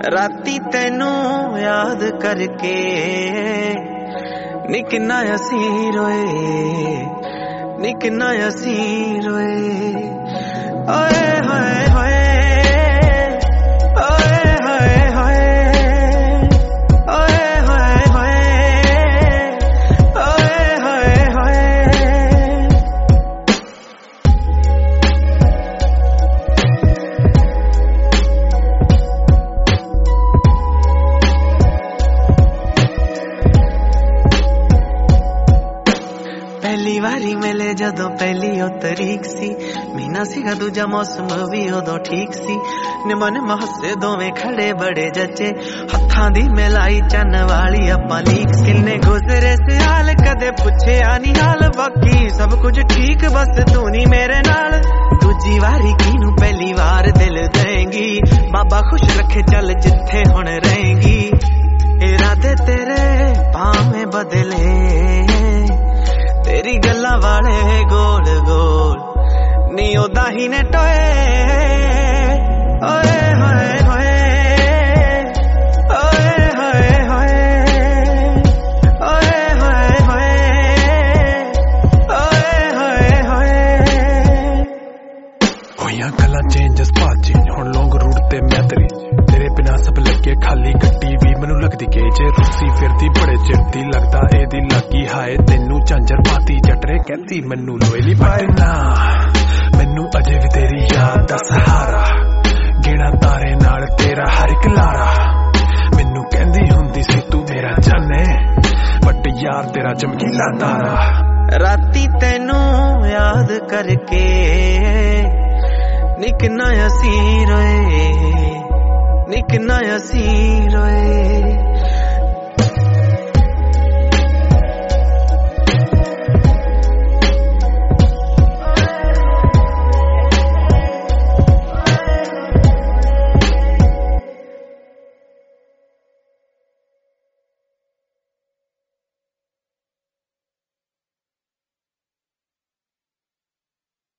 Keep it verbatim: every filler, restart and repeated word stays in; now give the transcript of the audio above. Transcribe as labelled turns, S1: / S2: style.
S1: राती तेनू याद करके नी किन्ना असी रोए नी किन्ना असी रोए ओए होए होए पहली वारी मिले जदों पहली ओ तरीक सी महीना सीगा दूजा मौसम भी उदों ठीक सी निमन महसे दोवें खड़े बड़े जचे हत्थां दी मिलाई चन वाली आपां लीक किन्ने गुजरे साल कदे पुछे आनी हाल बाकी सब कुछ ठीक बस तू नहीं मेरे नाल दूजी वारी किनू पहली वार दिल देंगी बाबा खुश रखे चल जिथे हुण रहेंगी इरादे तेरे भावें बदले तेरी गल्ला वाले गोल गोल नी ओदा ही ने टोए ओए होए होए ओए होए होए ओए होए होए ओए होए होए
S2: होइयां गल्लां चेंज स्पाट चेंज हुण लॉन्ग रूट ते मैं तेरी तेरे बिना सब लगे खाली गड्डी भी मैनू लगदी के जे रुसी फिरदी बड़े चिर दी लगदा एदी लगी हाए तेनू झांझर पाती जटरे कहती मैनू लोएली पटना मैनू अजे भी तेरी याद दा सहारा गिना तारे नाल तेरा हर एक लारा मैनू कहंदी हुंदी सी तू मेरा जाने बट यार तेरा चमकीला तारा
S1: राती तेनू याद करके नी किन्ना असी रोए नी किन्ना असी रोए।